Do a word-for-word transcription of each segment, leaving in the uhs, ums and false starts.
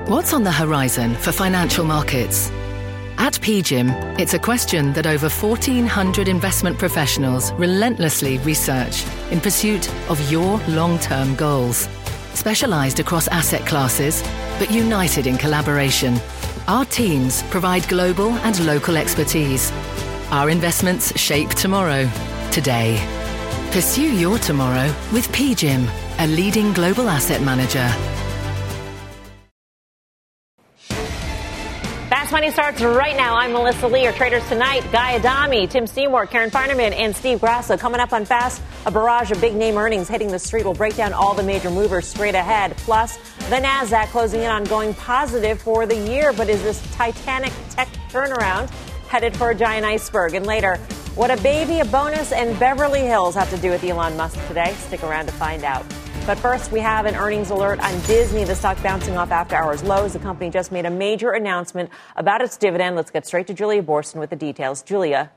What's on the horizon for financial markets? At P G I M, it's a question that over fourteen hundred investment professionals relentlessly research in pursuit of your long-term goals. Specialized across asset classes, but united in collaboration, our teams provide global and local expertise. Our investments shape tomorrow, today. Pursue your tomorrow with P G I M, a leading global asset manager. Fast Money starts right now. I'm Melissa Lee. Our traders tonight, Guy Adami, Tim Seymour, Karen Feinerman, and Steve Grasso. Coming up on Fast, a barrage of big-name earnings hitting the street. We'll break down all the major movers straight ahead. Plus, the NASDAQ closing in on going positive for the year. But is this Titanic tech turnaround headed for a giant iceberg? And later, what a baby, a bonus, and Beverly Hills have to do with Elon Musk today? Stick around to find out. But first, we have an earnings alert on Disney. The stock bouncing off after hours lows. The company just made a major announcement about its dividend. Let's get straight to Julia Boorstin with the details. Julia.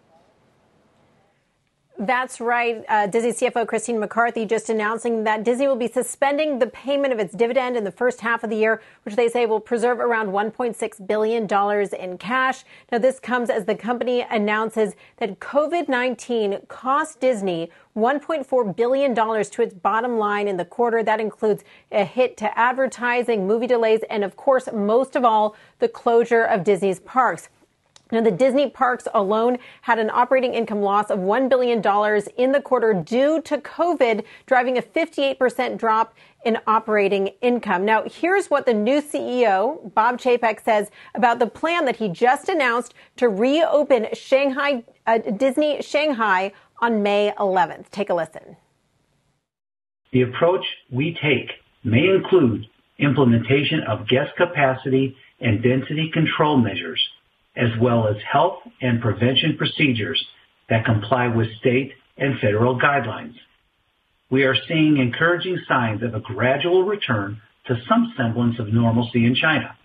That's right. Uh, Disney C F O Christine McCarthy just announcing that Disney will be suspending the payment of its dividend in the first half of the year, which they say will preserve around one point six billion dollars in cash. Now, this comes as the company announces that COVID nineteen cost Disney one point four billion dollars to its bottom line in the quarter. That includes a hit to advertising, movie delays, and, of course, most of all, the closure of Disney's parks. Now, the Disney parks alone had an operating income loss of one billion dollars in the quarter due to COVID, driving a fifty-eight percent drop in operating income. Now, here's what the new C E O, Bob Chapek, says about the plan that he just announced to reopen Shanghai, uh, Disney Shanghai on May eleventh. Take a listen. The approach we take may include implementation of guest capacity and density control measures, as well as health and prevention procedures that comply with state and federal guidelines. We are seeing encouraging signs of a gradual return to some semblance of normalcy in China.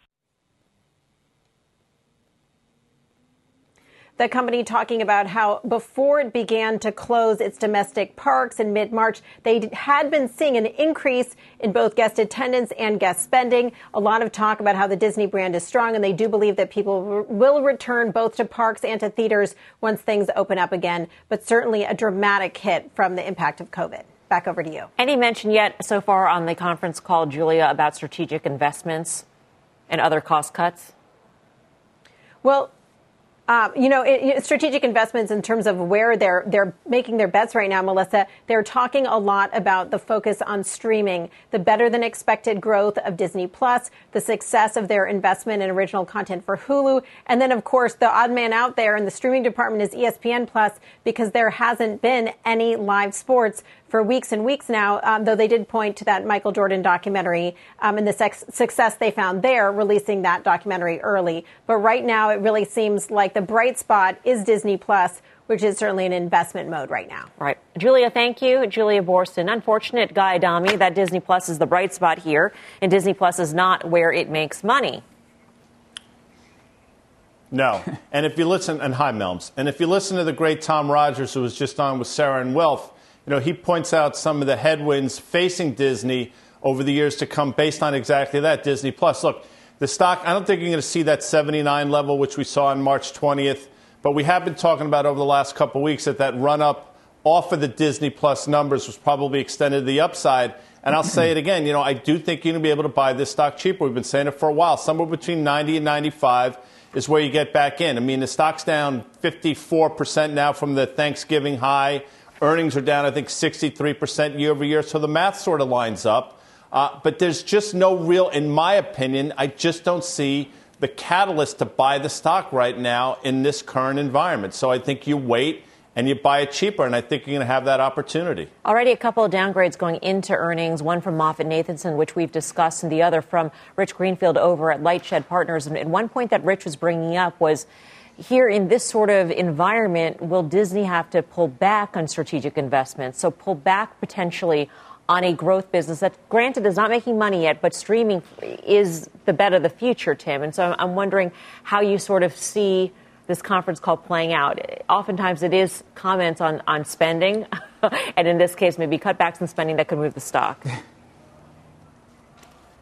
The company talking about how before it began to close its domestic parks in mid-March, they had been seeing an increase in both guest attendance and guest spending. A lot of talk about how the Disney brand is strong, and they do believe that people will return both to parks and to theaters once things open up again. But certainly a dramatic hit from the impact of COVID. Back over to you. Any mention yet so far on the conference call, Julia, about strategic investments and other cost cuts? Well, Uh, you know, it, it, strategic investments in terms of where they're they're making their bets right now, Melissa, they're talking a lot about the focus on streaming, the better than expected growth of Disney Plus, the success of their investment in original content for Hulu. And then, of course, the odd man out there in the streaming department is E S P N Plus, because there hasn't been any live sports for weeks and weeks now, um, though they did point to that Michael Jordan documentary um, and the sex- success they found there, releasing that documentary early. But right now, it really seems like the bright spot is Disney Plus, which is certainly in investment mode right now. Right. Julia, thank you. Julia Boorstin. Unfortunate, Guy Adami, that Disney Plus is the bright spot here, and Disney Plus is not where it makes money. No. And if you listen, and hi, Melms, and if you listen to the great Tom Rogers, who was just on with Sarah and Wilf, you know, he points out some of the headwinds facing Disney over the years to come based on exactly that, Disney Plus. Look, the stock, I don't think you're going to see that seventy-nine level, which we saw on March twentieth, but we have been talking about over the last couple of weeks that that run-up off of the Disney Plus numbers was probably extended to the upside. And I'll say it again, you know, I do think you're going to be able to buy this stock cheaper. We've been saying it for a while. Somewhere between ninety and ninety-five is where you get back in. I mean, the stock's down fifty-four percent now from the Thanksgiving high. Earnings are down, I think, sixty-three percent year over year. So the math sort of lines up. Uh, but there's just no real, in my opinion, I just don't see the catalyst to buy the stock right now in this current environment. So I think you wait and you buy it cheaper, and I think you're going to have that opportunity. Already a couple of downgrades going into earnings, one from MoffettNathanson, which we've discussed, and the other from Rich Greenfield over at Lightshed Partners. And, and one point that Rich was bringing up was, here in this sort of environment, will Disney have to pull back on strategic investments? So pull back potentially on a growth business that, granted, is not making money yet, but streaming is the bet of the future, Tim. And so I'm wondering how you sort of see this conference call playing out. Oftentimes it is comments on, on spending, and in this case, maybe cutbacks in spending that could move the stock.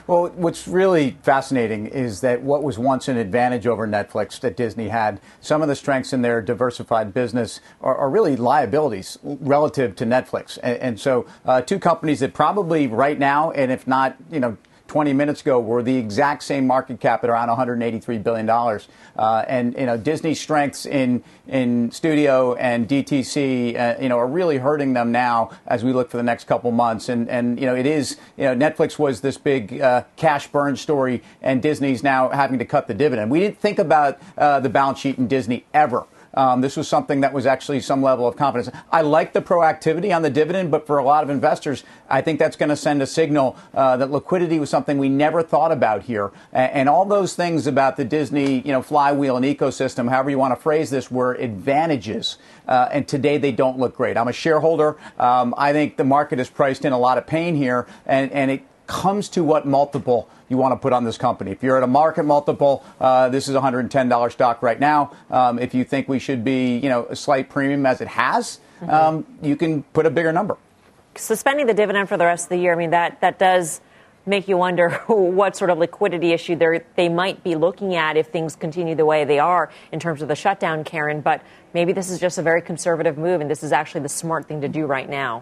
Well, what's really fascinating is that what was once an advantage over Netflix that Disney had, some of the strengths in their diversified business are, are really liabilities relative to Netflix. And, and so uh, two companies that probably right now, and if not, you know, twenty minutes ago, were the exact same market cap at around one hundred eighty-three billion dollars. Uh, and, you know, Disney's strengths in in studio and D T C, uh, you know, are really hurting them now as we look for the next couple months. And, and you know, it is, you know, Netflix was this big uh, cash burn story, and Disney's now having to cut the dividend. We didn't think about uh, the balance sheet in Disney ever. Um, this was something that was actually some level of confidence. I like the proactivity on the dividend, but for a lot of investors, I think that's going to send a signal uh, that liquidity was something we never thought about here. And, and all those things about the Disney, you know, flywheel and ecosystem, however you want to phrase this, were advantages. Uh, and today they don't look great. I'm a shareholder. Um, I think the market is priced in a lot of pain here, and, and it comes to what multiple you want to put on this company. If you're at a market multiple, uh, this is a one hundred ten dollars stock right now. Um, if you think we should be, you know, a slight premium as it has, mm-hmm. um, you can put a bigger number. Suspending the dividend for the rest of the year, I mean, that, that does make you wonder what sort of liquidity issue they might be looking at if things continue the way they are in terms of the shutdown, Karen. But maybe this is just a very conservative move, and this is actually the smart thing to do right now.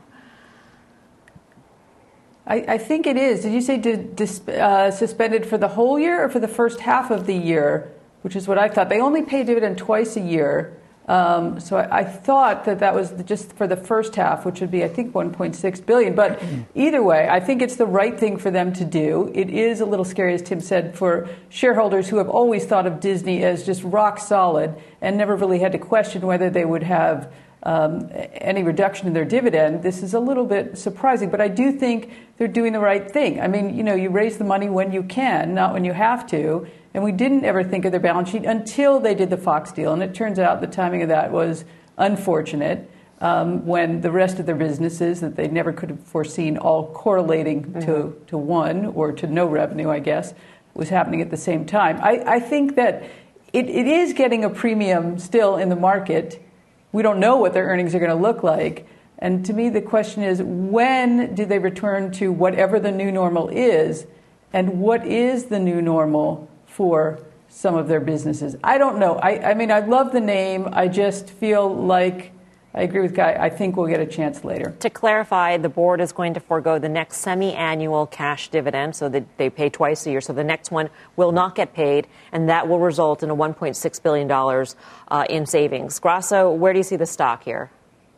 I, I think it is. Did you say did, dis, uh, suspended for the whole year or for the first half of the year, which is what I thought? They only pay dividend twice a year. Um, so I, I thought that that was just for the first half, which would be, I think, one point six billion dollars. But either way, I think it's the right thing for them to do. It is a little scary, as Tim said, for shareholders who have always thought of Disney as just rock solid and never really had to question whether they would have Um, any reduction in their dividend. This is a little bit surprising, but I do think they're doing the right thing. I mean, you know, you raise the money when you can, not when you have to. And we didn't ever think of their balance sheet until they did the Fox deal. And it turns out the timing of that was unfortunate um, when the rest of their businesses that they never could have foreseen all correlating mm-hmm. to, to one or to no revenue, I guess, was happening at the same time. I, I think that it, it is getting a premium still in the market. We don't know what their earnings are going to look like. And to me, the question is, when do they return to whatever the new normal is? And what is the new normal for some of their businesses? I don't know. I, I mean, I love the name. I just feel like, I agree with Guy, I think we'll get a chance later. To clarify, the board is going to forego the next semi-annual cash dividend, so that they pay twice a year. So the next one will not get paid, and that will result in a one point six billion dollars uh, in savings. Grasso, where do you see the stock here?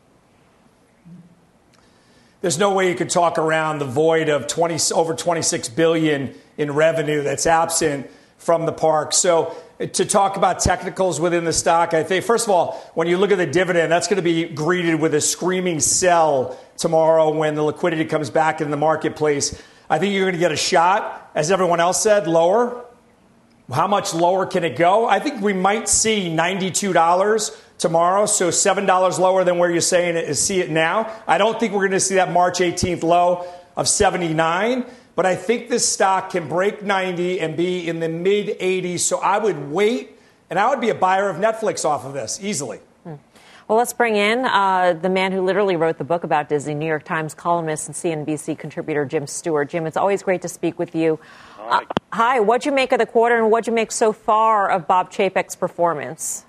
There's no way you could talk around the void of twenty over twenty-six billion dollars in revenue that's absent from the park. So to talk about technicals within the stock, I think, first of all, when you look at the dividend, that's going to be greeted with a screaming sell tomorrow when the liquidity comes back in the marketplace. I think you're going to get a shot, as everyone else said, lower. How much lower can it go? I think we might see ninety-two dollars tomorrow, so seven dollars lower than where you're saying it is, see it now. I don't think we're going to see that March eighteenth low of seventy-nine. But I think this stock can break ninety and be in the mid eighties. So I would wait, and I would be a buyer of Netflix off of this easily. Hmm. Well, let's bring in uh, the man who literally wrote the book about Disney, New York Times columnist and C N B C contributor Jim Stewart. Jim, it's always great to speak with you. Hi. Uh, hi, what'd you make of the quarter, and what'd you make so far of Bob Chapek's performance?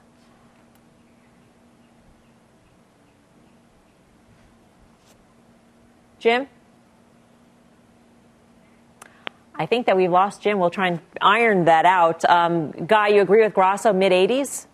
Jim? I think that we've lost Jim. We'll try and iron that out. Um, Guy, you agree with Grasso, mid eighties?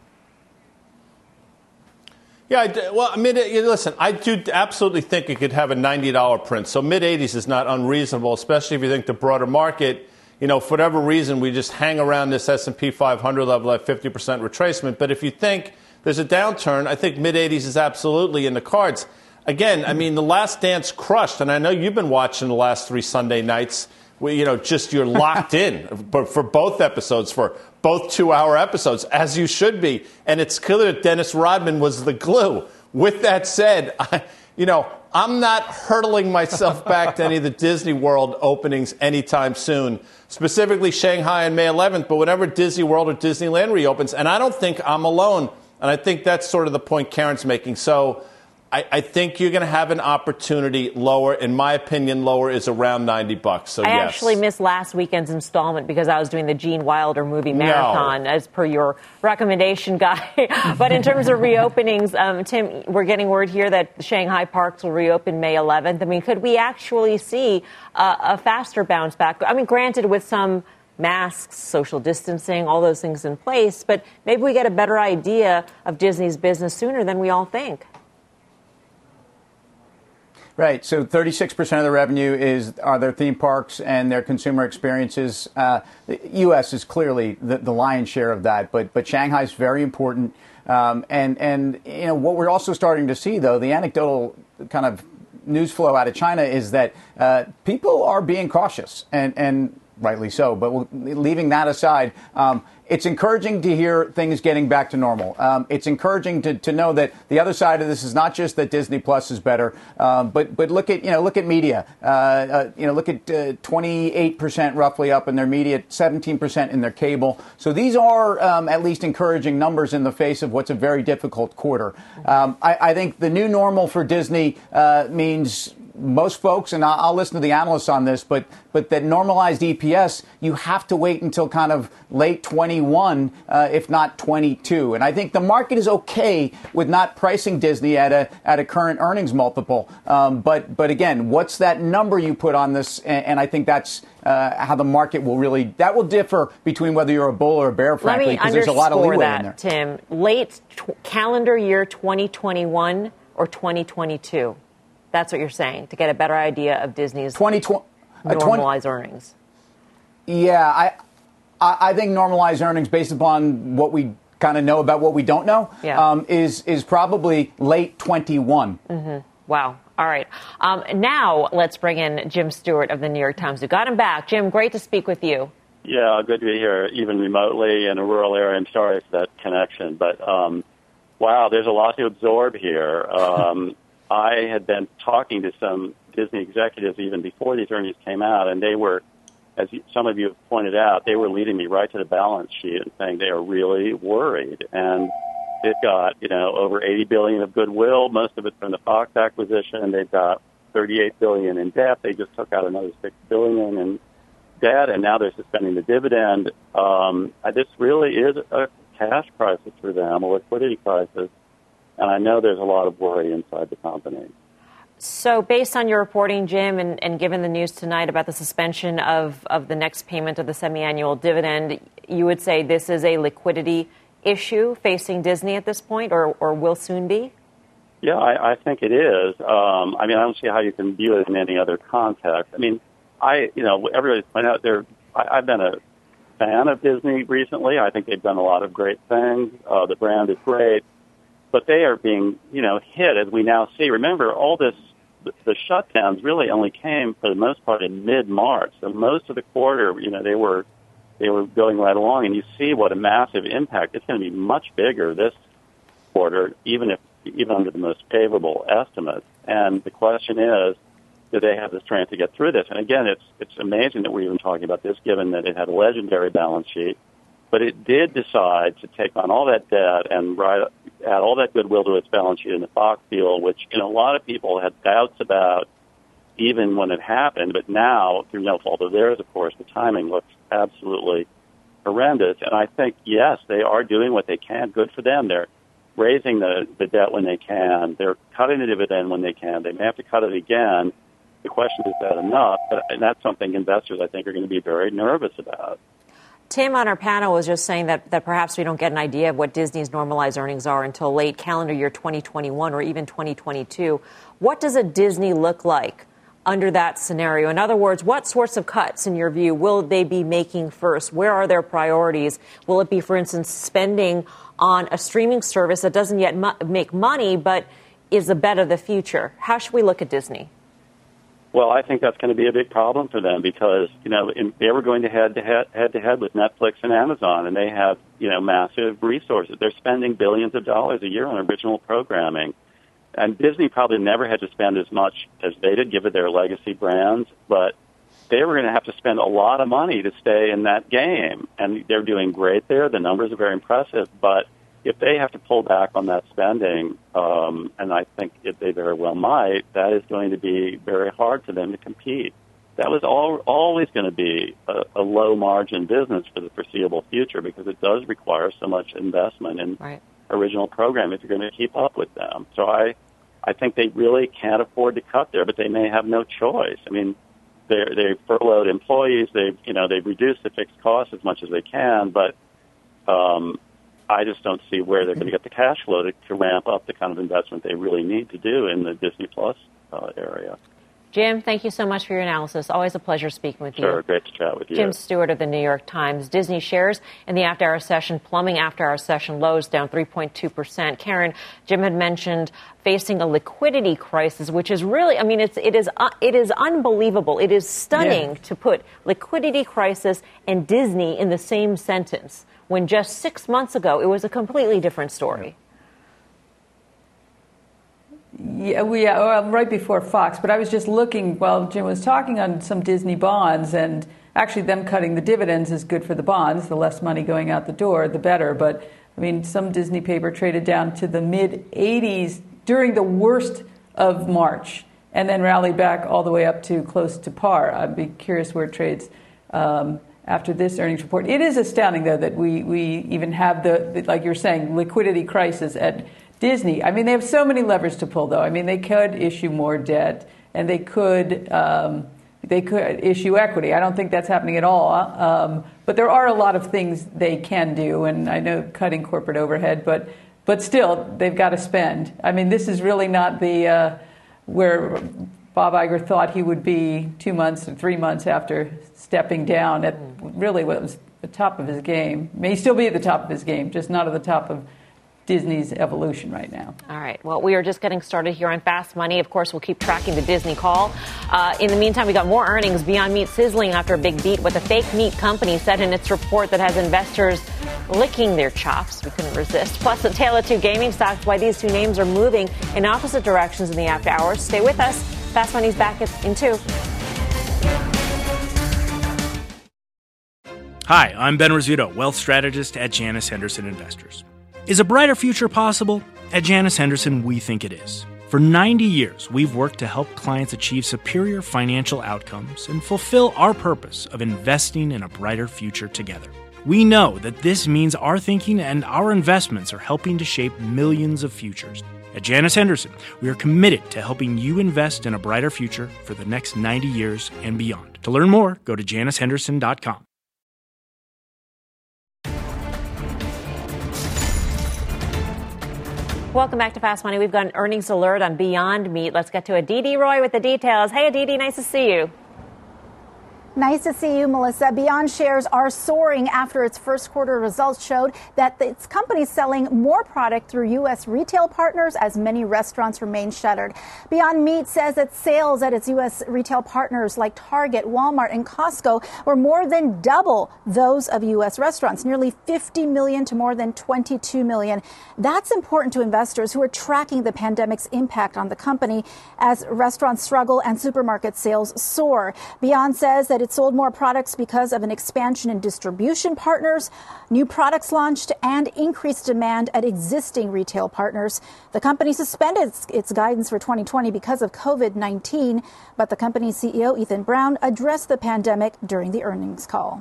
Yeah, I do. Well, mid, listen, I do absolutely think it could have a ninety dollars print. So mid eighties is not unreasonable, especially if you think the broader market, you know, for whatever reason, we just hang around this S and P five hundred level at fifty percent retracement. But if you think there's a downturn, I think mid eighties is absolutely in the cards. Again, I mean, The Last Dance crushed, and I know you've been watching the last three Sunday nights. Well, you know, just you're locked in for, for both episodes, for both two-hour episodes, as you should be. And it's clear that Dennis Rodman was the glue. With that said, I, you know, I'm not hurtling myself back to any of the Disney World openings anytime soon, specifically Shanghai on May eleventh, but whenever Disney World or Disneyland reopens. And I don't think I'm alone. And I think that's sort of the point Karen's making. So I, I think you're going to have an opportunity lower. In my opinion, lower is around ninety bucks. So I yes. actually missed last weekend's installment because I was doing the Gene Wilder movie marathon, no. as per your recommendation, Guy. But in terms of reopenings, um, Tim, we're getting word here that the Shanghai parks will reopen May eleventh. I mean, could we actually see uh, a faster bounce back? I mean, granted, with some masks, social distancing, all those things in place, but maybe we get a better idea of Disney's business sooner than we all think. Right. So thirty-six percent of the revenue is are their theme parks and their consumer experiences. Uh, the U S is clearly the, the lion's share of that, but but Shanghai is very important. Um, and and you know what we're also starting to see, though, the anecdotal kind of news flow out of China is that uh, people are being cautious, and and rightly so. But we'll, leaving that aside, um, it's encouraging to hear things getting back to normal. Um, it's encouraging to, to know that the other side of this is not just that Disney Plus is better, um, but but look at you know look at media. Uh, uh, you know look at uh, twenty-eight percent roughly up in their media, seventeen percent in their cable. So these are um, at least encouraging numbers in the face of what's a very difficult quarter. Um, I, I think the new normal for Disney uh, means most folks, and I'll, I'll listen to the analysts on this, but but that normalized E P S, you have to wait until kind of late twenty-one, uh, if not twenty-two. And I think the market is okay with not pricing Disney at a at a current earnings multiple. Um, but but again, what's that number you put on this? And, and I think that's uh, how the market will really that will differ between whether you're a bull or a bear, frankly, because there's a lot of leeway that, in there. Tim, late t- calendar year twenty twenty-one or twenty twenty-two. That's what you're saying, to get a better idea of Disney's twenty twenty, normalized uh, twenty, earnings. Yeah, I, I think normalized earnings, based upon what we kind of know about what we don't know, yeah. um, is is probably late twenty-one. Mm-hmm. Wow. All right. Um, now let's bring in Jim Stewart of the New York Times. We got him back. Jim, great to speak with you. Yeah, good to be here, even remotely in a rural area. I'm sorry for that connection. But, um, wow, there's a lot to absorb here. Um I had been talking to some Disney executives even before these earnings came out, and they were, as you, some of you have pointed out, they were leading me right to the balance sheet and saying they are really worried. And they've got, you know, over eighty billion dollars of goodwill, most of it from the Fox acquisition. They've got thirty-eight billion dollars in debt. They just took out another six billion dollars in debt, and now they're suspending the dividend. Um, this really is a cash crisis for them, a liquidity crisis. And I know there's a lot of worry inside the company. So based on your reporting, Jim, and, and given the news tonight about the suspension of, of the next payment of the semi-annual dividend, you would say this is a liquidity issue facing Disney at this point, or, or will soon be? Yeah, I, I think it is. Um, I mean, I don't see how you can view it in any other context. I mean, I, you know, everybody's pointed out there, I, I've been a fan of Disney recently. I think they've done a lot of great things. Uh, the brand is great. But they are being, you know, hit, as we now see. Remember, all this, the shutdowns really only came, for the most part, in mid-March. So most of the quarter, you know, they were they were going right along, and you see what a massive impact. It's going to be much bigger this quarter, even if even under the most favorable estimates. And the question is, do they have the strength to get through this? And again, it's it's amazing that we're even talking about this, given that it had a legendary balance sheet. But it did decide to take on all that debt and write, add all that goodwill to its balance sheet in the Fox deal, which, you know, a lot of people had doubts about even when it happened. But now, through no fault of theirs, of course, the timing looks absolutely horrendous. And I think, yes, they are doing what they can. Good for them. They're raising the, the debt when they can. They're cutting the dividend when they can. They may have to cut it again. The question is, is that enough? And that's something investors, I think, are going to be very nervous about. Tim on our panel was just saying that, that perhaps we don't get an idea of what Disney's normalized earnings are until late calendar year twenty twenty-one or even twenty twenty-two. What does a Disney look like under that scenario? In other words, what sorts of cuts, in your view, will they be making first? Where are their priorities? Will it be, for instance, spending on a streaming service that doesn't yet mo- make money but is a bet of the future? How should we look at Disney? Well, I think that's going to be a big problem for them because, you know, in, they were going to head to head, head to head with Netflix and Amazon, and they have, you know, massive resources. They're spending billions of dollars a year on original programming. And Disney probably never had to spend as much as they did, given their legacy brands, but they were going to have to spend a lot of money to stay in that game. And they're doing great there. The numbers are very impressive, but if they have to pull back on that spending, um, and I think if they very well might, that is going to be very hard for them to compete. That was all, always going to be a, a low-margin business for the foreseeable future because it does require so much investment in right. original program if you're going to keep up with them. So I, I think they really can't afford to cut there, but they may have no choice. I mean, they they furloughed employees. They you know they've reduced the fixed costs as much as they can, but um, I just don't see where they're going to get the cash flow to, to ramp up the kind of investment they really need to do in the Disney Plus uh, area. Jim, thank you so much for your analysis. Always a pleasure speaking with you. Sure, great to chat with you. Jim Stewart of the New York Times. Disney shares in the after-hour session plumbing after-hour session lows, down three point two percent. Karen, Jim had mentioned facing a liquidity crisis, which is really, I mean, it's, it is uh, it is unbelievable. It is stunning yeah. to put liquidity crisis and Disney in the same sentence when just six months ago it was a completely different story. Yeah, we uh, well, right before Fox, but I was just looking while Jim was talking on some Disney bonds, and actually them cutting the dividends is good for the bonds. The less money going out the door, the better. But I mean, some Disney paper traded down to the mid eighties during the worst of March, and then rallied back all the way up to close to par. I'd be curious where it trades um, after this earnings report. It is astounding, though, that we we even have the, the like you're saying, liquidity crisis at Disney. I mean, they have so many levers to pull, though. I mean, they could issue more debt, and they could um, they could issue equity. I don't think that's happening at all. Um, but there are a lot of things they can do, and I know cutting corporate overhead, but but still, they've got to spend. I mean, this is really not the uh, where Bob Iger thought he would be two months or three months after stepping down at really what was the top of his game. May still be at the top of his game, just not at the top of Disney's evolution right now. All right. Well, we are just getting started here on Fast Money. Of course, we'll keep tracking the Disney call. Uh, in the meantime, we got more earnings. Beyond Meat sizzling after a big beat. What the fake meat company said in its report that has investors licking their chops. We couldn't resist. Plus, a tale of two gaming stocks. Why these two names are moving in opposite directions in the after hours. Stay with us. Fast Money's back in two. Hi, I'm Ben Rizzuto, wealth strategist at Janus Henderson Investors. Is a brighter future possible? At Janus Henderson, we think it is. For ninety years, we've worked to help clients achieve superior financial outcomes and fulfill our purpose of investing in a brighter future together. We know that this means our thinking and our investments are helping to shape millions of futures. At Janus Henderson, we are committed to helping you invest in a brighter future for the next ninety years and beyond. To learn more, go to janus henderson dot com. Welcome back to Fast Money. We've got an earnings alert on Beyond Meat. Let's get to Aditi Roy with the details. Hey, Aditi, nice to see you. Nice to see you, Melissa. Beyond shares are soaring after its first quarter results showed that its company is selling more product through U S retail partners as many restaurants remain shuttered. Beyond Meat says that sales at its U S retail partners like Target, Walmart, and Costco were more than double those of U S restaurants, nearly fifty million to more than twenty-two million. That's important to investors who are tracking the pandemic's impact on the company as restaurants struggle and supermarket sales soar. Beyond says that it sold more products because of an expansion in distribution partners, new products launched, and increased demand at existing retail partners. The company suspended its guidance for twenty twenty because of COVID nineteen, but the company's C E O, Ethan Brown, addressed the pandemic during the earnings call.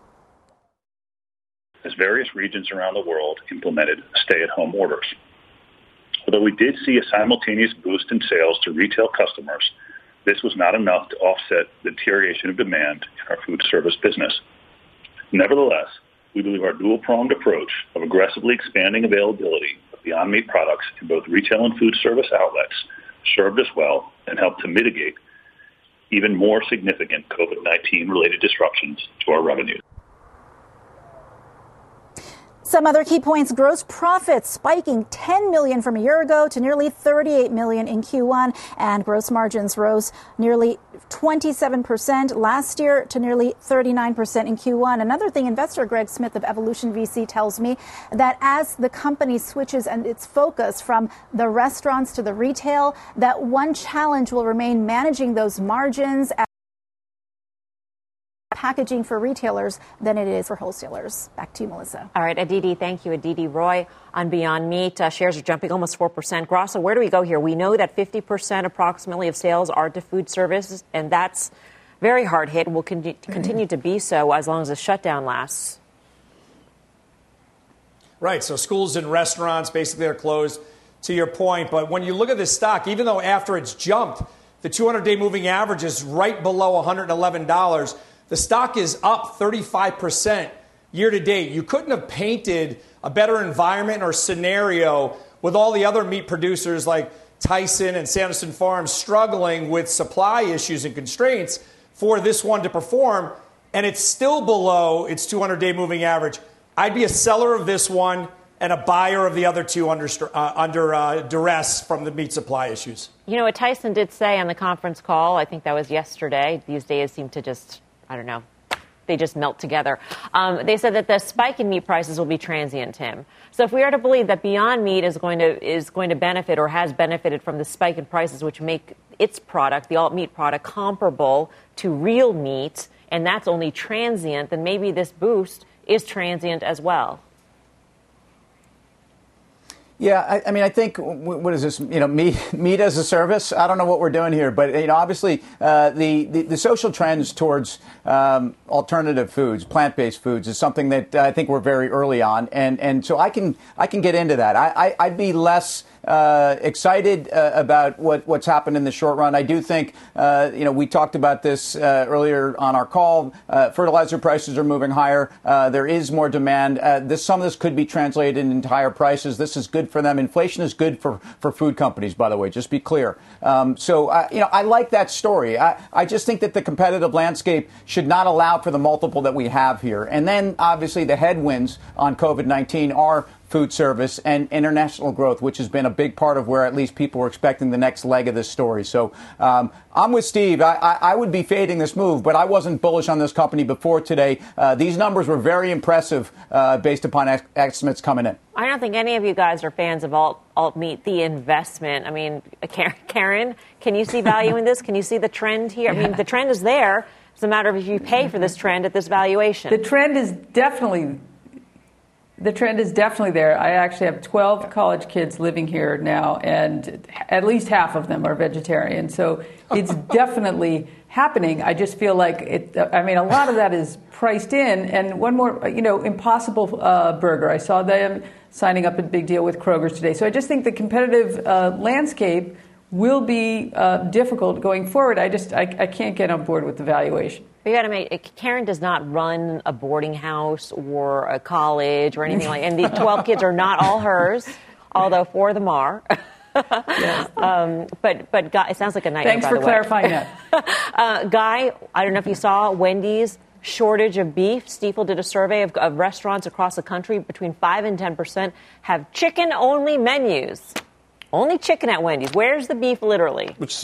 As various regions around the world implemented stay-at-home orders. Although we did see a simultaneous boost in sales to retail customers, this was not enough to offset the deterioration of demand in our food service business. Nevertheless, we believe our dual-pronged approach of aggressively expanding availability of Beyond Meat products in both retail and food service outlets served us well and helped to mitigate even more significant COVID nineteen related disruptions to our revenues. Some other key points: gross profits spiking ten million dollars from a year ago to nearly thirty-eight million dollars in Q one, and gross margins rose nearly twenty-seven percent last year to nearly thirty-nine percent in Q one. Another thing, investor Greg Smith of Evolution V C tells me that as the company switches and its focus from the restaurants to the retail, that one challenge will remain managing those margins. packaging for retailers than it is for wholesalers. Back to you, Melissa. All right, Aditi, thank you. Aditi Roy on Beyond Meat. Uh, shares are jumping almost four percent. Grasso, where do we go here? We know that fifty percent approximately of sales are to food services, and that's very hard hit, will con- continue to be so as long as the shutdown lasts. Right. So schools and restaurants basically are closed, to your point. But when you look at this stock, even though after it's jumped, the two hundred day moving average is right below one hundred eleven dollars. The stock is up thirty-five percent year to date. You couldn't have painted a better environment or scenario with all the other meat producers like Tyson and Sanderson Farms struggling with supply issues and constraints for this one to perform, and it's still below its two hundred day moving average. I'd be a seller of this one and a buyer of the other two under uh, under uh, duress from the meat supply issues. You know what Tyson did say on the conference call, I think that was yesterday. These days seem to just, I don't know, they just melt together. Um, they said that the spike in meat prices will be transient, Tim. So if we are to believe that Beyond Meat is going to is going to benefit or has benefited from the spike in prices, which make its product, the alt meat product, comparable to real meat, and that's only transient, then maybe this boost is transient as well. Yeah, I, I mean, I think, what is this, you know, meat, meat as a service? I don't know what we're doing here, but, you know, obviously uh, the, the, the social trends towards um, alternative foods, plant-based foods, is something that I think we're very early on. And, and so I can I can get into that. I, I, I'd be less uh, excited uh, about what, what's happened in the short run. I do think, uh, you know, we talked about this uh, earlier on our call. Uh, fertilizer prices are moving higher. Uh, there is more demand. Uh, this, some of this could be translated into higher prices. This is good for them. Inflation is good for, for food companies, by the way, just be clear. Um, so, uh, you know, I like that story. I, I just think that the competitive landscape should not allow for the multiple that we have here. And then, obviously, the headwinds on COVID nineteen are food service and international growth, which has been a big part of where at least people were expecting the next leg of this story. So um, I'm with Steve. I, I, I would be fading this move, but I wasn't bullish on this company before today. Uh, these numbers were very impressive uh, based upon ex- estimates coming in. I don't think any of you guys are fans of alt, alt meat, the investment. I mean, Karen, can you see value in this? Can you see the trend here? I mean, the trend is there. It's a matter of if you pay for this trend at this valuation. The trend is definitely The trend is definitely there. I actually have twelve college kids living here now, and at least half of them are vegetarian. So it's definitely happening. I just feel like it, I mean, a lot of that is priced in. And one more, you know, Impossible uh, Burger. I saw them signing up a big deal with Kroger's today. So I just think the competitive uh, landscape will be uh, difficult going forward. I just, I, I can't get on board with the valuation. You got to make Karen does not run a boarding house or a college or anything like, and the twelve kids are not all hers, although four of them are. Yes. um, but but Guy, it sounds like a nightmare. Thanks by for the clarifying way. that. uh, Guy, I don't know if you saw Wendy's shortage of beef. Stiefel did a survey of, of restaurants across the country. Between five and ten percent have chicken only menus. Only chicken at Wendy's. Where's the beef, literally? Which.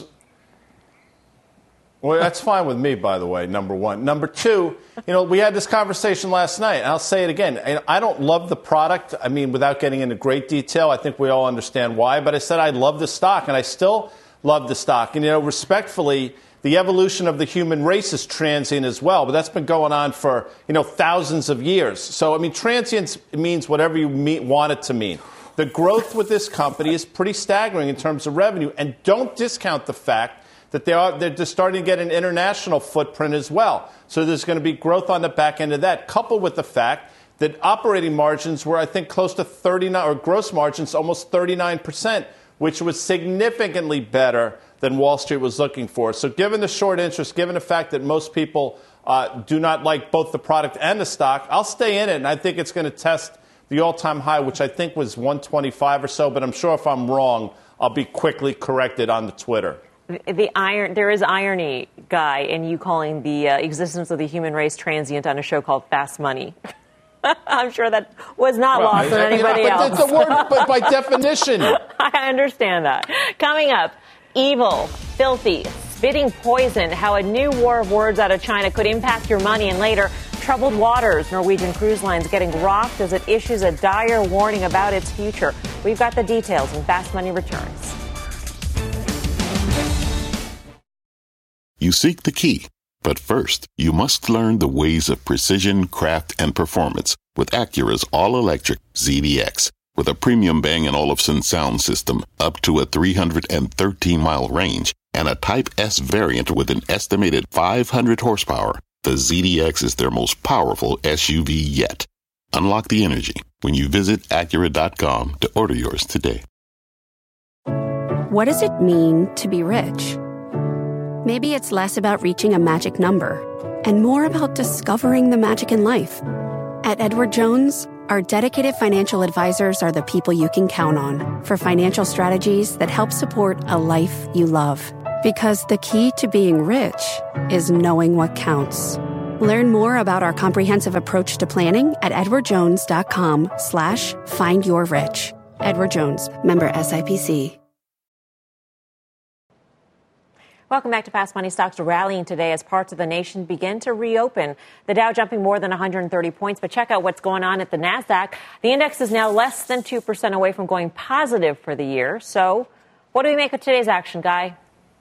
Well, that's fine with me, by the way, number one. Number two, you know, we had this conversation last night, and I'll say it again. I don't love the product. I mean, without getting into great detail, I think we all understand why. But I said I love the stock, and I still love the stock. And, you know, respectfully, the evolution of the human race is transient as well. But that's been going on for, you know, thousands of years. So, I mean, transient means whatever you mean, want it to mean. The growth with this company is pretty staggering in terms of revenue. And don't discount the fact that they are, they're just starting to get an international footprint as well. So there's going to be growth on the back end of that, coupled with the fact that operating margins were, I think, close to thirty-nine, or gross margins almost thirty-nine percent, which was significantly better than Wall Street was looking for. So given the short interest, given the fact that most people uh, do not like both the product and the stock, I'll stay in it, and I think it's going to test the all-time high, which I think was one twenty-five or so. But I'm sure if I'm wrong, I'll be quickly corrected on the Twitter. The iron, there is irony, Guy, in you calling the uh, existence of the human race transient on a show called Fast Money. I'm sure that was not well, lost I, on I, anybody you know, but else. It's a word, but by definition. I understand that. Coming up, evil, filthy, spitting poison, how a new war of words out of China could impact your money, and later, troubled waters. Norwegian Cruise Line's getting rocked as it issues a dire warning about its future. We've got the details when Fast Money returns. You seek the key, But first, you must learn the ways of precision, craft, and performance with Acura's all-electric Z D X. With a premium Bang and Olufsen sound system up to a three hundred thirteen mile range and a Type S variant with an estimated five hundred horsepower, the Z D X is their most powerful S U V yet. Unlock the energy when you visit Acura dot com to order yours today. What does it mean to be rich? Maybe it's less about reaching a magic number and more about discovering the magic in life. At Edward Jones, our dedicated financial advisors are the people you can count on for financial strategies that help support a life you love. Because the key to being rich is knowing what counts. Learn more about our comprehensive approach to planning at edwardjones.com slash find your rich. Edward Jones, member S I P C. Welcome back to Fast Money. Stocks rallying today as parts of the nation begin to reopen. The Dow jumping more than one hundred thirty points, but check out what's going on at the NASDAQ. The index is now less than two percent away from going positive for the year. So what do we make of today's action, Guy?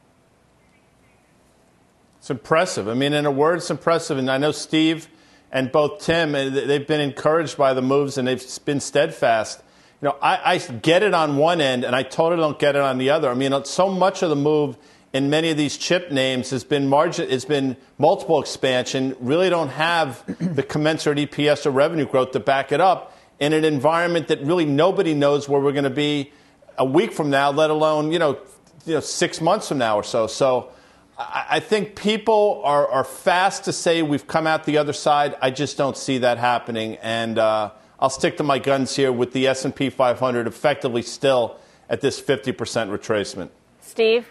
It's impressive. I mean, in a word, it's impressive. And I know Steve and both Tim, they've been encouraged by the moves and they've been steadfast. You know, I, I get it on one end and I totally don't get it on the other. I mean, so much of the move in many of these chip names has been margin, it's been multiple expansion, really don't have the commensurate E P S or revenue growth to back it up in an environment that really nobody knows where we're going to be a week from now, let alone, you know, you know six months from now or so. So I, I think people are, are fast to say we've come out the other side. I just don't see that happening. And uh, I'll stick to my guns here with the S and P five hundred effectively still at this fifty percent retracement. Steve?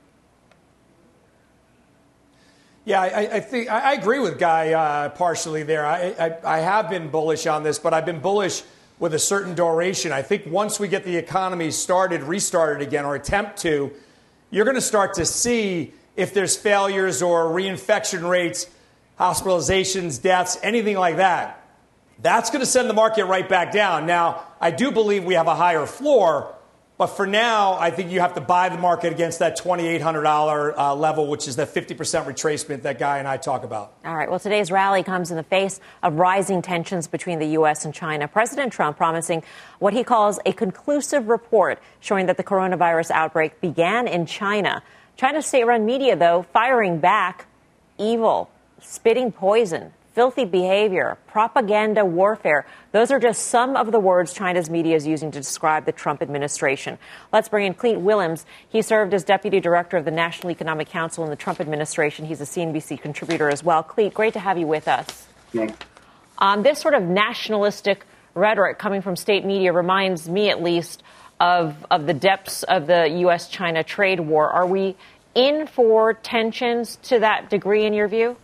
Yeah, I, I think I agree with Guy uh, partially there. I, I, I have been bullish on this, but I've been bullish with a certain duration. I think once we get the economy started, restarted again, or attempt to, you're going to start to see if there's failures or reinfection rates, hospitalizations, deaths, anything like that. That's going to send the market right back down. Now, I do believe we have a higher floor. But for now, I think you have to buy the market against that twenty-eight hundred dollars uh, level, which is the fifty percent retracement that Guy and I talk about. All right. Well, today's rally comes in the face of rising tensions between the U S and China. President Trump promising what he calls a conclusive report showing that the coronavirus outbreak began in China. China's state-run media, though, firing back evil, spitting poison, filthy behavior, propaganda warfare. Those are just some of the words China's media is using to describe the Trump administration. Let's bring in Clete Willems. He served as deputy director of the National Economic Council in the Trump administration. He's a C N B C contributor as well. Clete, great to have you with us. Yeah. Um, this sort of nationalistic rhetoric coming from state media reminds me, at least, of, of the depths of the U S China trade war. Are we in for tensions to that degree, in your view?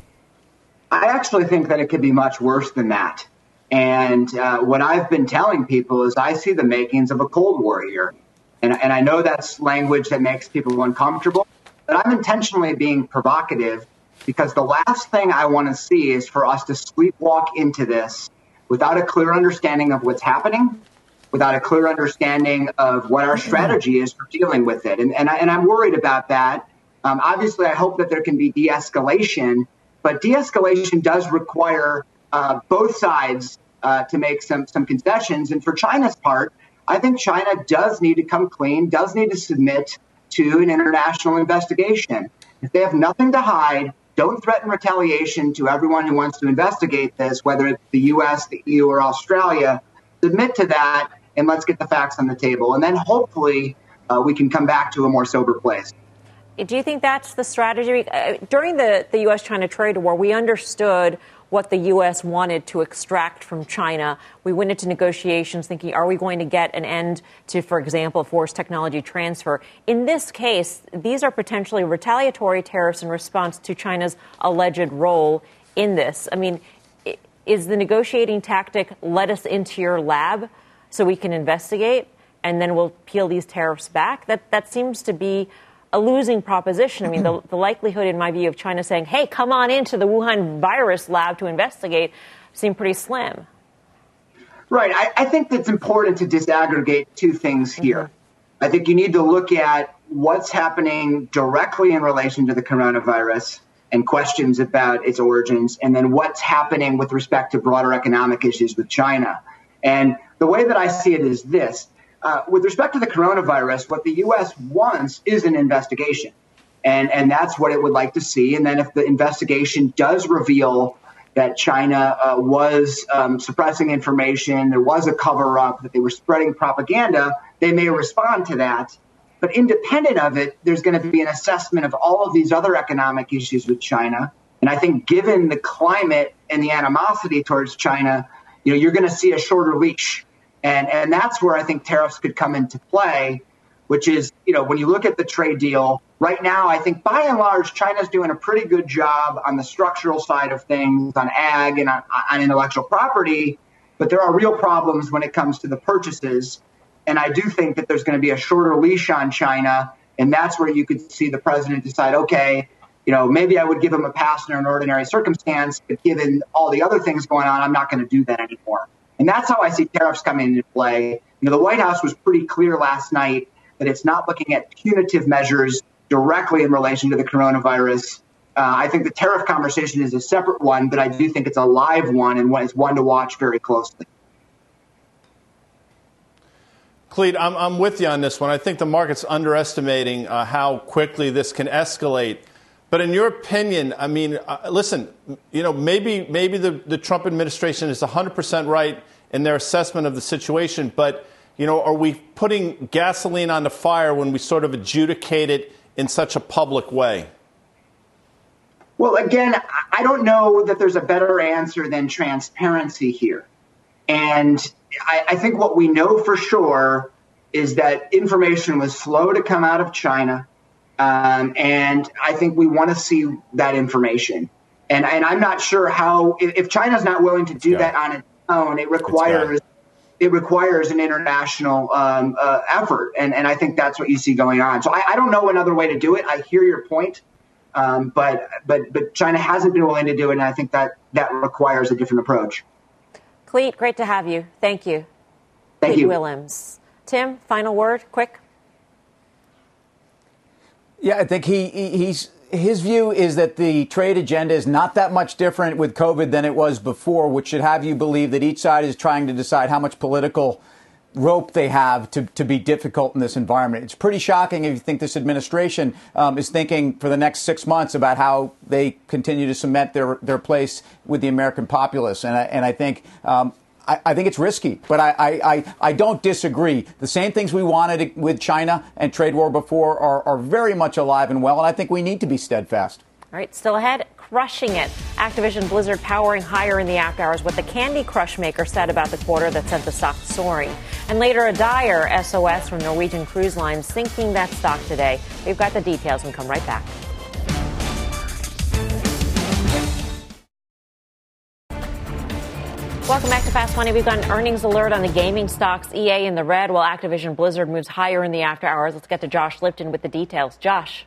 I actually think that it could be much worse than that. And uh, what I've been telling people is I see the makings of a Cold War here. And, and I know that's language that makes people uncomfortable, but I'm intentionally being provocative because the last thing I want to see is for us to sleepwalk into this without a clear understanding of what's happening, without a clear understanding of what our strategy is for dealing with it. And, and, I, and I'm worried about that. Um, obviously, I hope that there can be de-escalation. But de-escalation does require uh, both sides uh, to make some some concessions. And for China's part, I think China does need to come clean, does need to submit to an international investigation. If they have nothing to hide, don't threaten retaliation to everyone who wants to investigate this, whether it's the U S, the E U, or Australia. Submit to that, and let's get the facts on the table. And then hopefully uh, we can come back to a more sober place. Do you think that's the strategy? Uh, during the, the U S-China trade war, we understood what the U S wanted to extract from China. We went into negotiations thinking, are we going to get an end to, for example, forced technology transfer? In this case, these are potentially retaliatory tariffs in response to China's alleged role in this. I mean, is the negotiating tactic, let us into your lab so we can investigate, and then we'll peel these tariffs back? That that seems to be a losing proposition. I mean, the, the likelihood, in my view, of China saying, hey, come on into the Wuhan virus lab to investigate seem pretty slim. Right. I, I think it's important to disaggregate two things here. Mm-hmm. I think you need to look at what's happening directly in relation to the coronavirus and questions about its origins, and then what's happening with respect to broader economic issues with China. And the way that I see it is this. Uh, with respect to the coronavirus, what the U S wants is an investigation. And, and that's what it would like to see. And then if the investigation does reveal that China uh, was um, suppressing information, there was a cover-up, that they were spreading propaganda, they may respond to that. But independent of it, there's going to be an assessment of all of these other economic issues with China. And I think given the climate and the animosity towards China, you know, you're going to see a shorter leash. And, and that's where I think tariffs could come into play, which is, you know, when you look at the trade deal right now, I think by and large, China's doing a pretty good job on the structural side of things, on ag and on, on intellectual property. But there are real problems when it comes to the purchases. And I do think that there's going to be a shorter leash on China. And that's where you could see the president decide, OK, you know, maybe I would give him a pass in an ordinary circumstance. But given all the other things going on, I'm not going to do that anymore. And that's how I see tariffs coming into play. You know, the White House was pretty clear last night that it's not looking at punitive measures directly in relation to the coronavirus. Uh, I think the tariff conversation is a separate one, but I do think it's a live one and it's one to watch very closely. Clete, I'm, I'm with you on this one. I think the market's underestimating uh, how quickly this can escalate. But in your opinion, I mean, uh, listen, you know, maybe maybe the, the Trump administration is one hundred percent right in their assessment of the situation. But, you know, are we putting gasoline on the fire when we sort of adjudicate it in such a public way? Well, again, I don't know that there's a better answer than transparency here. And I, I think what we know for sure is that information was slow to come out of China. Um, and I think we want to see that information. And, and I'm not sure how, if, if China's not willing to do yeah. that on its own, it requires it requires an international um, uh, effort. And, and I think that's what you see going on. So I, I don't know another way to do it. I hear your point. Um, but but but China hasn't been willing to do it. And I think that that requires a different approach. Clete, great to have you. Thank you. Thank Clete you. Willems. Tim, final word, quick. Yeah, I think he, he he's his view is that the trade agenda is not that much different with COVID than it was before, which should have you believe that each side is trying to decide how much political rope they have to, to be difficult in this environment. It's pretty shocking if you think this administration um, is thinking for the next six months about how they continue to cement their, their place with the American populace. And I, and I think um, I, I think it's risky, but I, I, I don't disagree. The same things we wanted with China and trade war before are, are very much alive and well, and I think we need to be steadfast. All right, still ahead, crushing it. Activision Blizzard powering higher in the after hours. What the Candy Crush maker said about the quarter that sent the stock soaring. And later, a dire S O S from Norwegian Cruise Line sinking that stock today. We've got the details and come right back. Welcome back to Fast Money. We've got an earnings alert on the gaming stocks. E A in the red, while Activision Blizzard moves higher in the after hours. Let's get to Josh Lipton with the details. Josh.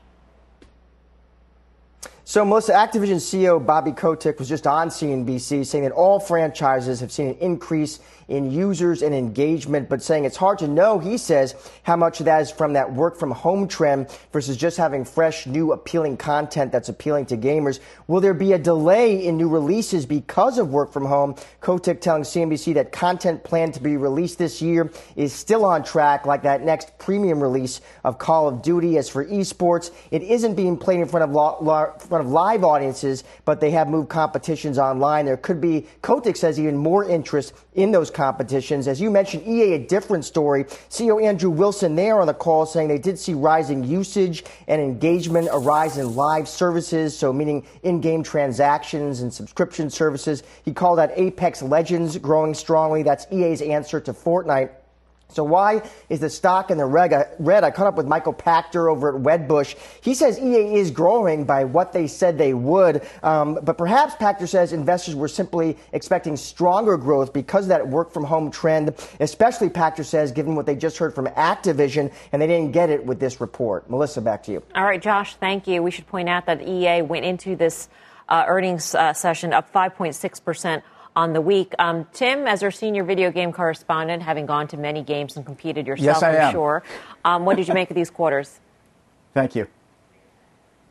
So, Melissa, Activision C E O Bobby Kotick was just on C N B C saying that all franchises have seen an increase in users and engagement, but saying it's hard to know, he says, how much of that is from that work from home trend versus just having fresh, new, appealing content that's appealing to gamers. Will there be a delay in new releases because of work from home? Kotick telling C N B C that content planned to be released this year is still on track, like that next premium release of Call of Duty. As for esports, it isn't being played in front of lo- lo- front of live audiences, but they have moved competitions online. There could be, Kotick says, even more interest in those competitions. As you mentioned, E A, a different story. C E O Andrew Wilson there on the call saying they did see rising usage and engagement, a rise in live services, so meaning in-game transactions and subscription services. He called out Apex Legends growing strongly. That's E A's answer to Fortnite. So why is the stock in the red? I caught up with Michael Pachter over at Wedbush. He says E A is growing by what they said they would. Um, but perhaps Pachter says investors were simply expecting stronger growth because of that work from home trend, especially Pachter says, given what they just heard from Activision, and they didn't get it with this report. Melissa, back to you. All right, Josh, thank you. We should point out that E A went into this uh, earnings uh, session up five point six percent. On the week. Um, Tim, as our senior video game correspondent, having gone to many games and competed yourself, yes, I I'm am. sure, um, what did you make of these quarters? Thank you.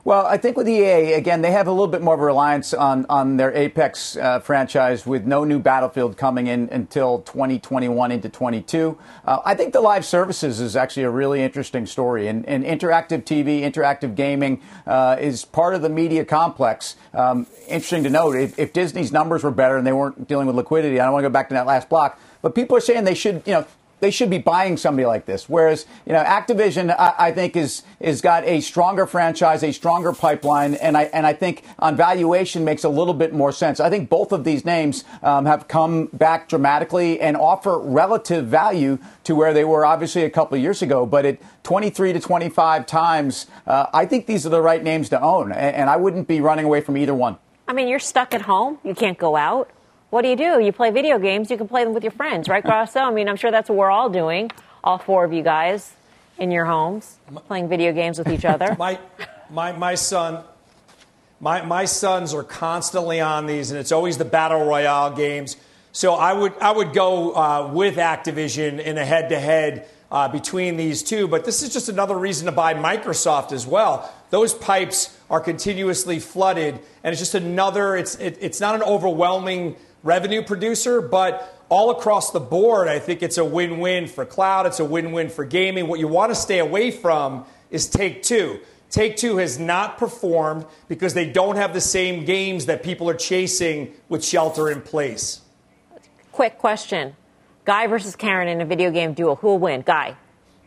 Well, I think with E A, again, they have a little bit more of a reliance on, on their Apex uh, franchise with no new Battlefield coming in until twenty twenty-one into twenty-two. Uh, I think the live services is actually a really interesting story. And, and interactive T V, interactive gaming uh, is part of the media complex. Um, interesting to note, if, if Disney's numbers were better and they weren't dealing with liquidity, I don't want to go back to that last block, but people are saying they should, you know, they should be buying somebody like this. Whereas, you know, Activision, I, I think, is is got a stronger franchise, a stronger pipeline, and I and I think on valuation makes a little bit more sense. I think both of these names um, have come back dramatically and offer relative value to where they were obviously a couple of years ago. But at twenty-three to twenty-five times, uh, I think these are the right names to own, and, and I wouldn't be running away from either one. I mean, you're stuck at home. You can't go out. What do you do? You play video games. You can play them with your friends, right, Grasso? I mean, I'm sure that's what we're all doing, all four of you guys in your homes, playing video games with each other. my, my, my son, my, my sons are constantly on these, and it's always the Battle Royale games. So I would, I would go uh, with Activision in a head-to-head uh, between these two. But this is just another reason to buy Microsoft as well. Those pipes are continuously flooded, and it's just another, it's, it, it's not an overwhelming revenue producer, but all across the board, I think it's a win-win for cloud. It's a win-win for gaming. What you want to stay away from is Take-Two. Take-Two has not performed because they don't have the same games that people are chasing with Shelter in Place. Quick question. Guy versus Karen in a video game duel. Who will win? Guy.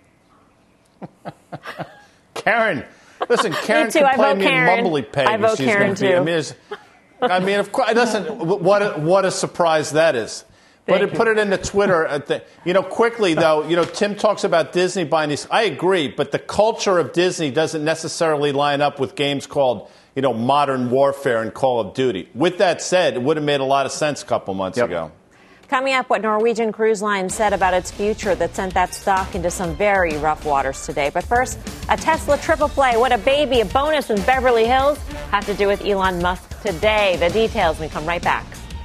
Karen. Listen, Karen Me too. can I play vote me Karen. in Mumbly Peg. I vote She's Karen, gonna be, too. I mean, it's- I mean, of course, listen, what a, what a surprise that is. But it, put it into Twitter. At the, you know, quickly, though, you know, Tim talks about Disney buying these. I agree, but the culture of Disney doesn't necessarily line up with games called, you know, Modern Warfare and Call of Duty. With that said, it would have made a lot of sense a couple months Yep. ago. Coming up, what Norwegian Cruise Line said about its future that sent that stock into some very rough waters today. But first, a Tesla triple play. What a baby, a bonus in Beverly Hills. Have to do with Elon Musk today. The details when we come right back.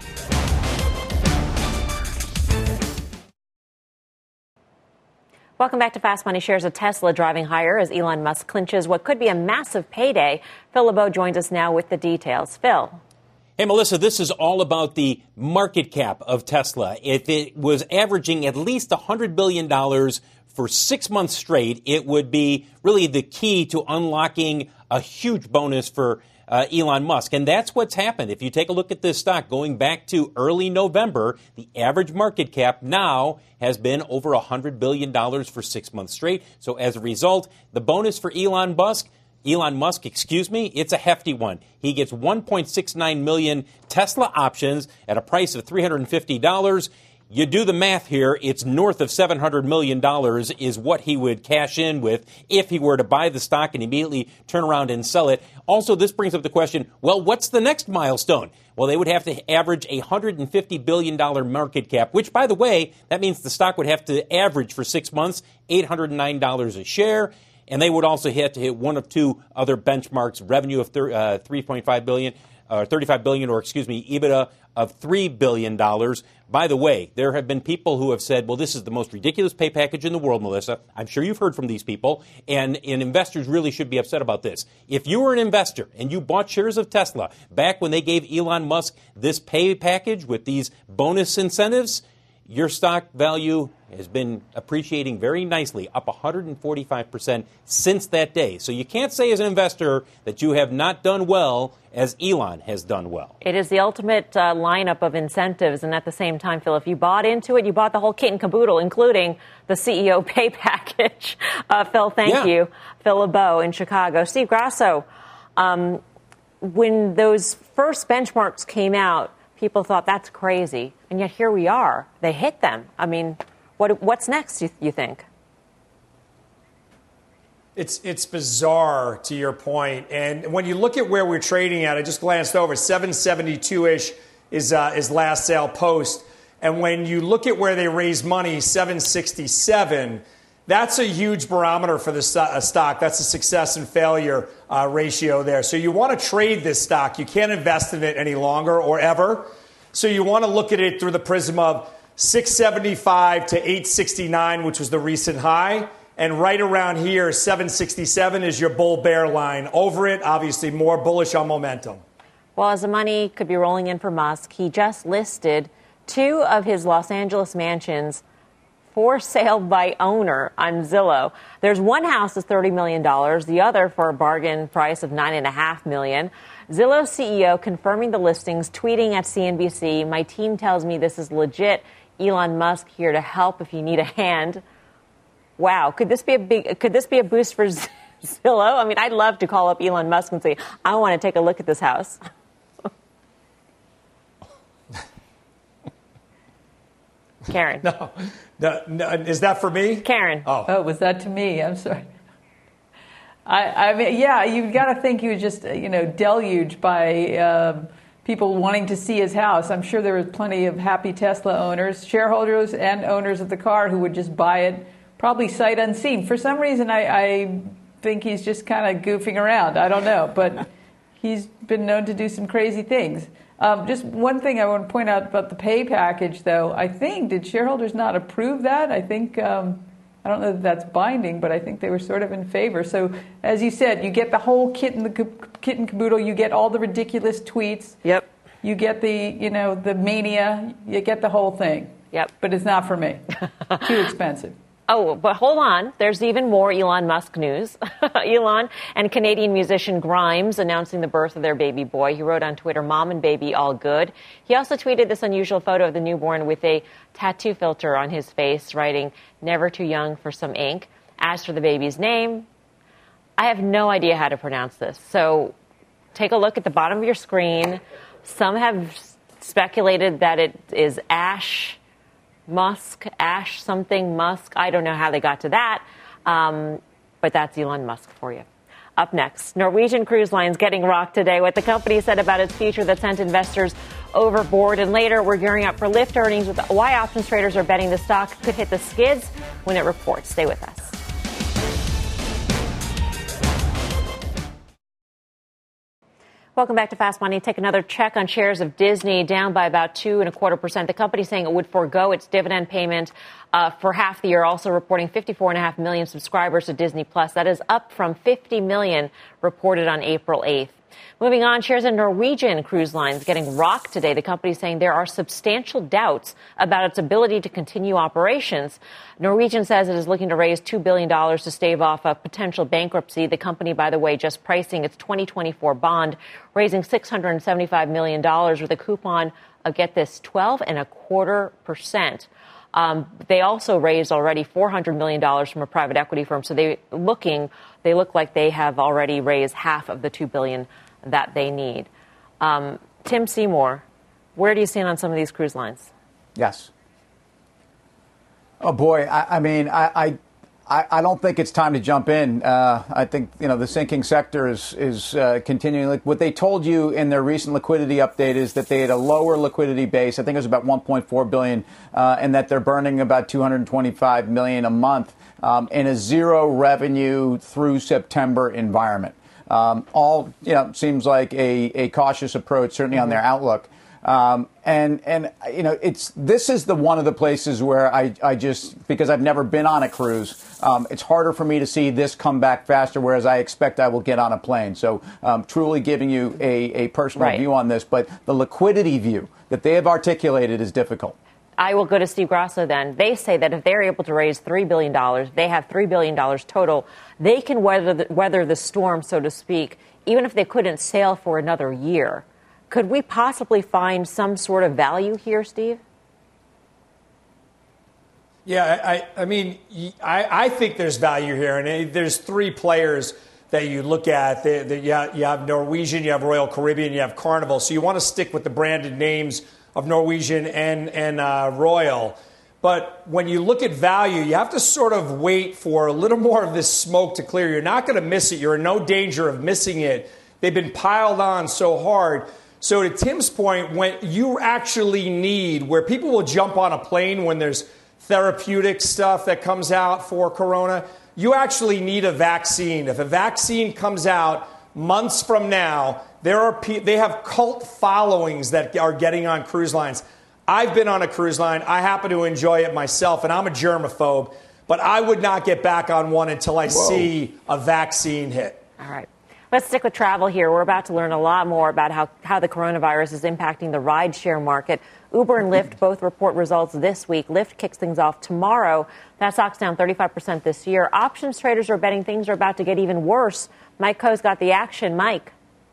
Welcome back to Fast Money. Shares of Tesla driving higher as Elon Musk clinches what could be a massive payday. Phil LeBeau joins us now with the details. Phil. Hey, Melissa, this is all about the market cap of Tesla. If it was averaging at least one hundred billion dollars for six months straight, it would be really the key to unlocking a huge bonus for uh, Elon Musk. And that's what's happened. If you take a look at this stock going back to early November, the average market cap now has been over one hundred billion dollars for six months straight. So as a result, the bonus for Elon Musk Elon Musk, excuse me, it's a hefty one. He gets one point six nine million Tesla options at a price of three hundred fifty dollars. You do the math here, it's north of seven hundred million dollars is what he would cash in with if he were to buy the stock and immediately turn around and sell it. Also, this brings up the question, well, what's the next milestone? Well, they would have to average a one hundred fifty billion dollars market cap, which, by the way, that means the stock would have to average for six months eight hundred nine dollars a share. And they would also have to hit one of two other benchmarks, revenue of uh, three point five billion dollars, uh, thirty-five billion dollars, or excuse me, EBITDA of three billion dollars. By the way, there have been people who have said, well, this is the most ridiculous pay package in the world, Melissa. I'm sure you've heard from these people, and, and investors really should be upset about this. If you were an investor and you bought shares of Tesla back when they gave Elon Musk this pay package with these bonus incentives, your stock value has been appreciating very nicely, up one hundred forty-five percent since that day. So you can't say as an investor that you have not done well as Elon has done well. It is the ultimate uh, lineup of incentives. And at the same time, Phil, if you bought into it, you bought the whole kit and caboodle, including the C E O pay package. Uh, Phil, thank yeah. you. Phil LeBeau in Chicago. Steve Grasso, um, when those first benchmarks came out, people thought that's crazy. And yet here we are. They hit them. I mean, what what's next, you, you think? It's it's bizarre, to your point. And when you look at where we're trading at, I just glanced over, seven seventy-two-ish is uh, is last sale post. And when you look at where they raised money, seven sixty-seven, that's a huge barometer for the stock. That's a success and failure uh, ratio there. So you want to trade this stock. You can't invest in it any longer or ever. So you want to look at it through the prism of six seventy-five to eight sixty-nine, which was the recent high, And right around here, seven sixty-seven is your bull bear line. Over it, obviously more bullish on momentum. Well, as the money could be rolling in for Musk, he just listed two of his Los Angeles mansions for sale by owner on Zillow. There's one house that's thirty million dollars, the other for a bargain price of nine point five million dollars. Zillow C E O confirming the listings, tweeting at C N B C, "My team tells me this is legit. Elon Musk here to help if you need a hand." Wow, could this be a big? Could this be a boost for Zillow? I mean, I'd love to call up Elon Musk and say, "I want to take a look at this house." Karen. No, no, no, is that for me? Karen. Oh, oh, was that to me? I'm sorry. I, I mean, yeah, you've got to think he was just, you know, deluged by uh, people wanting to see his house. I'm sure there was plenty of happy Tesla owners, shareholders, and owners of the car who would just buy it, probably sight unseen. For some reason, I, I think he's just kind of goofing around. I don't know, but he's been known to do some crazy things. Um, just one thing I want to point out about the pay package, though. I think, did shareholders not approve that? I think, um, I don't know that that's binding, but I think they were sort of in favor. So, as you said, you get the whole kit and the kit and caboodle. You get all the ridiculous tweets. Yep. You get the, you know, the mania. You get the whole thing. Yep. But it's not for me. Too expensive. Oh, but hold on. There's even more Elon Musk news. Elon and Canadian musician Grimes announcing the birth of their baby boy. He wrote on Twitter, "Mom and baby all good." He also tweeted this unusual photo of the newborn with a tattoo filter on his face, writing, "Never too young for some ink." As for the baby's name, I have no idea how to pronounce this. So take a look at the bottom of your screen. Some have speculated that it is Ash Musk, Ash something, Musk. I don't know how they got to that, um, but that's Elon Musk for you. Up next, Norwegian Cruise Line's getting rocked today. What the company said about its future that sent investors overboard. And later, we're gearing up for Lyft earnings with why options traders are betting the stock could hit the skids when it reports. Stay with us. Welcome back to Fast Money. Take another check on shares of Disney, down by about two and a quarter percent. The company saying it would forego its dividend payment uh, for half the year, also reporting fifty-four and a half million subscribers to Disney Plus. That is up from fifty million reported on April eighth. Moving on, shares in Norwegian Cruise Lines getting rocked today. The company saying there are substantial doubts about its ability to continue operations. Norwegian says it is looking to raise two billion dollars to stave off a potential bankruptcy. The company, by the way, just pricing its twenty twenty-four bond, raising six hundred seventy-five million dollars with a coupon of, get this, twelve and a quarter percent. Um, they also raised already four hundred million dollars from a private equity firm. So they looking, they look like they have already raised half of the two billion dollars that they need. Um, Tim Seymour, where do you stand on some of these cruise lines? Yes. Oh boy, I, I mean, I, I, I don't think it's time to jump in. Uh, I think you know the sinking sector is is uh, continuing. Like what they told you in their recent liquidity update is that they had a lower liquidity base. I think it was about one point four billion, uh, and that they're burning about two hundred twenty-five million a month um, in a zero revenue through September environment. Um, all, you know, seems like a, a cautious approach, certainly on their outlook. Um, and, and, you know, it's, this is the one of the places where I, I just, because I've never been on a cruise, um, it's harder for me to see this come back faster, whereas I expect I will get on a plane. So, um, truly giving you a, a personal right. view on this, but the liquidity view that they have articulated is difficult. I will go to Steve Grasso then. They say that if they're able to raise three billion dollars, they have three billion dollars total. They can weather the, weather the storm, so to speak, even if they couldn't sail for another year. Could we possibly find some sort of value here, Steve? Yeah, I, I mean, I, I think there's value here. And there's three players that you look at. The, the, you have Norwegian, you have Royal Caribbean, you have Carnival. So you want to stick with the branded names of Norwegian and, and uh, Royal. But when you look at value, you have to sort of wait for a little more of this smoke to clear. You're not going to miss it. You're in no danger of missing it. They've been piled on so hard. So to Tim's point, when you actually need, where people will jump on a plane when there's therapeutic stuff that comes out for corona, you actually need a vaccine. If a vaccine comes out months from now, there are they have cult followings that are getting on cruise lines. I've been on a cruise line. I happen to enjoy it myself, and I'm a germaphobe. But I would not get back on one until I Whoa. see a vaccine hit. All right. Let's stick with travel here. We're about to learn a lot more about how, how the coronavirus is impacting the rideshare market. Uber and Lyft both report results this week. Lyft kicks things off tomorrow. That stock's down thirty-five percent this year. Options traders are betting things are about to get even worse. Mike Coe's got the action. Mike.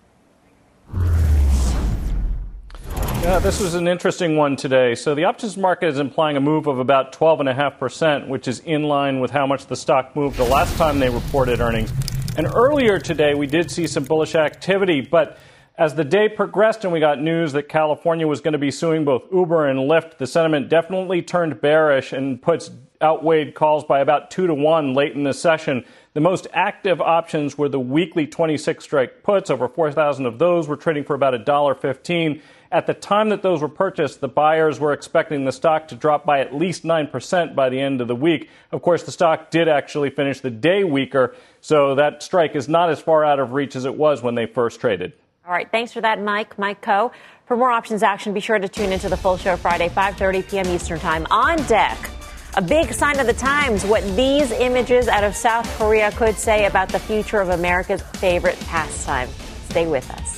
Yeah, this was an interesting one today. So the options market is implying a move of about twelve point five percent, which is in line with how much the stock moved the last time they reported earnings. And earlier today, we did see some bullish activity, but as the day progressed and we got news that California was going to be suing both Uber and Lyft, the sentiment definitely turned bearish and puts outweighed calls by about two to one late in the session. The most active options were the weekly twenty-six strike puts. Over four thousand of those were trading for about one dollar fifteen. At the time that those were purchased, the buyers were expecting the stock to drop by at least nine percent by the end of the week. Of course, the stock did actually finish the day weaker, so that strike is not as far out of reach as it was when they first traded. All right. Thanks for that, Mike. Mike Coe. For more options action, be sure to tune into the full show Friday, five thirty p.m. Eastern Time. On deck, a big sign of the times, what these images out of South Korea could say about the future of America's favorite pastime. Stay with us.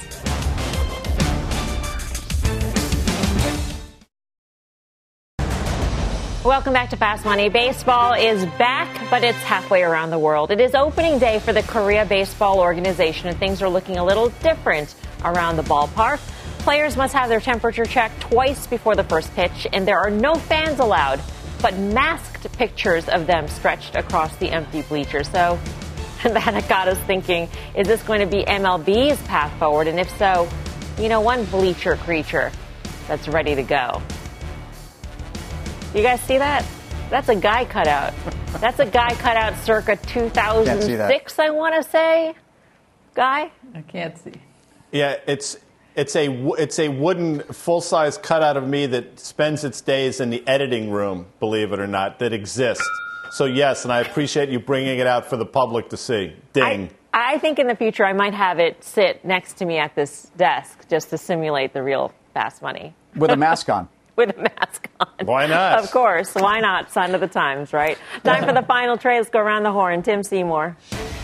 Welcome back to Fast Money. Baseball is back, but it's halfway around the world. It is opening day for the Korea Baseball Organization, and things are looking a little different around the ballpark. Players must have their temperature checked twice before the first pitch, and there are no fans allowed, but masked pictures of them stretched across the empty bleachers. So that got us thinking, is this going to be M L B's path forward? And if so, you know, one bleacher creature that's ready to go. You guys see that? That's a guy cutout. That's a guy cutout circa two thousand six, I want to say. Guy? I can't see. Yeah, it's it's a it's a wooden full-size cutout of me that spends its days in the editing room, believe it or not, that exists. So yes, and I appreciate you bringing it out for the public to see. Ding. I, I think in the future I might have it sit next to me at this desk just to simulate the real Fast Money. With a mask on. With a mask on. Why not? Of course. Why not? Sign of the times, right? Time for the final trade. Let's go around the horn. Tim Seymour.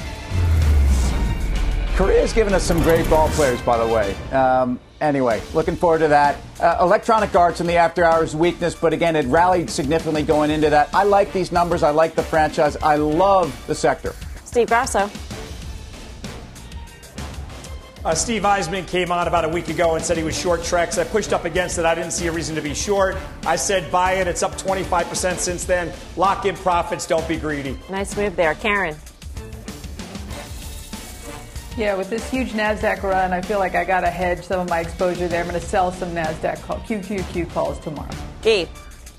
Korea's given us some great ball players, by the way. Um, anyway, looking forward to that. Uh, Electronic Arts in the after-hours weakness, but again, it rallied significantly going into that. I like these numbers. I like the franchise. I love the sector. Steve Grasso. Uh, Steve Eisman came on about a week ago and said he was short Trex. I pushed up against it. I didn't see a reason to be short. I said buy it. It's up twenty-five percent since then. Lock in profits. Don't be greedy. Nice move there. Karen. Yeah, with this huge NASDAQ run, I feel like I got to hedge some of my exposure there. I'm going to sell some NASDAQ call, Q Q Q calls tomorrow. Gee.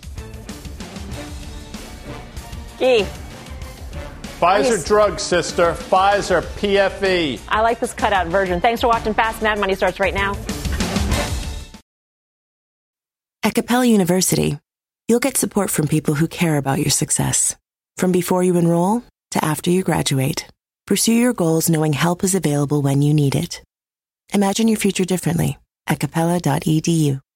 Gee. Pfizer Nice. drug, sister. Pfizer, P F E. I like this cutout version. Thanks for watching Fast. Mad Money starts right now. At Capella University, you'll get support from people who care about your success. From before you enroll to after you graduate, pursue your goals knowing help is available when you need it. Imagine your future differently at capella dot e d u.